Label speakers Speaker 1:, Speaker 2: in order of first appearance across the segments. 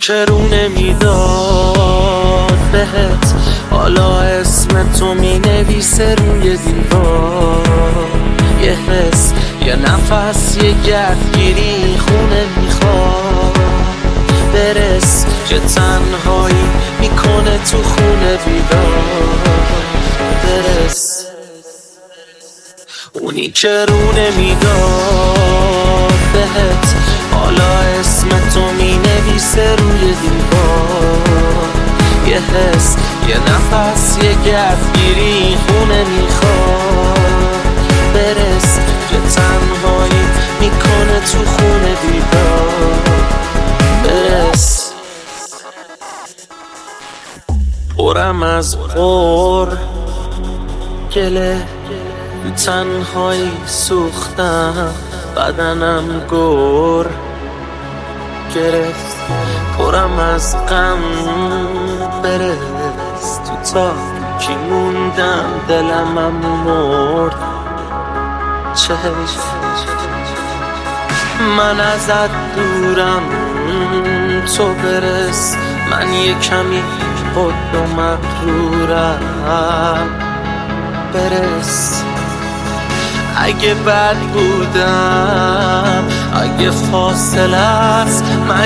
Speaker 1: که رو نمیداد بهت، حالا اسم تو می نویسه روی دیوار. یه حس، یه نفس، یه گردگیری خونه میخواد برس، که تنهایی میکنه تو خونه بیدار برس. اونی که رو نمیداد بهت، حالا اسم تو می نویسه روی دیوار. یه حس، یه نفس، یه گردگیری خونه میخواد برس، که تنهایی میکنه تو خونه بیدار برس. پرم از غور گله، تنهایی سوختم، بدنم گر گرفت. پرم از غم برس، تو تاریکی موندم، دلمم مرد. من ازت دورم، تو برس، من یه کمی خود و مغرورم برس. اگه بد بودم، اگه فاصله است،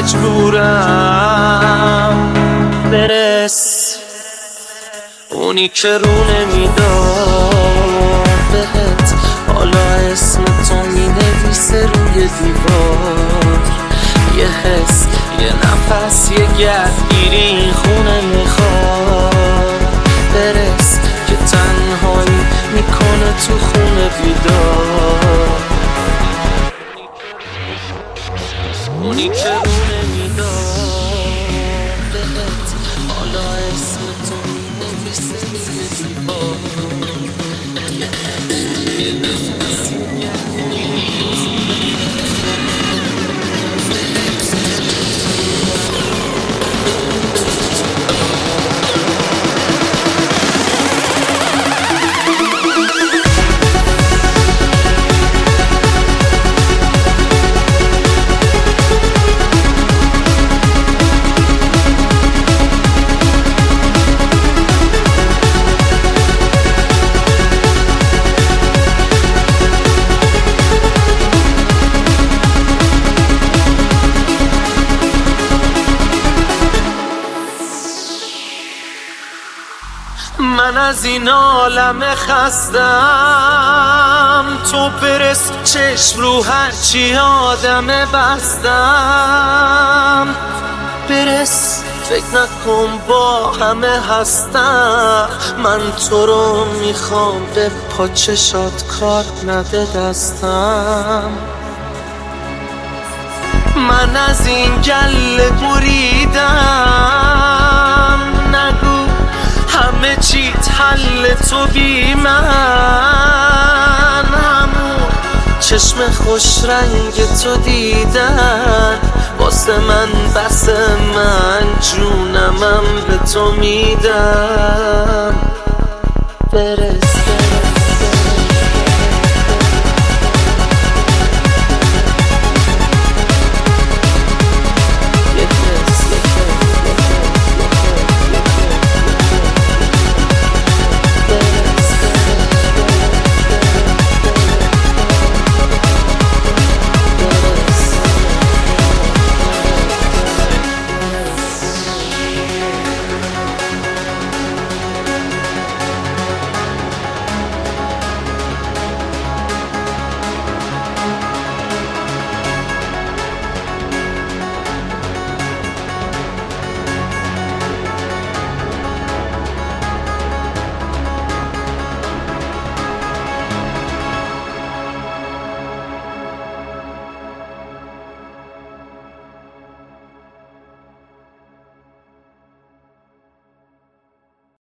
Speaker 1: مجبورم برس. اونی که رو نمیداد بهت، حالا اسم تو می نویسه روی دیوار. یه حس، یه نفس، یه گردگیری خونه میخواد برس، که تنهایی میکنه تو خونه بیدار. اونی که رو نمیداد بهت، حالا اسم تو می نویسه روی دیوار. من از این عالم خستم، تو برس، چشم رو هرچی آدم بستم برس. فکر نکن با همه هستم، من تو رو میخوام، به پاچشات کار نده دستم. من از این گله بریدم، نگو همه چی حل تو بی من. همون چشم خوش رنگ تو دیدن واسه من بس، من جونمم به تو میدم.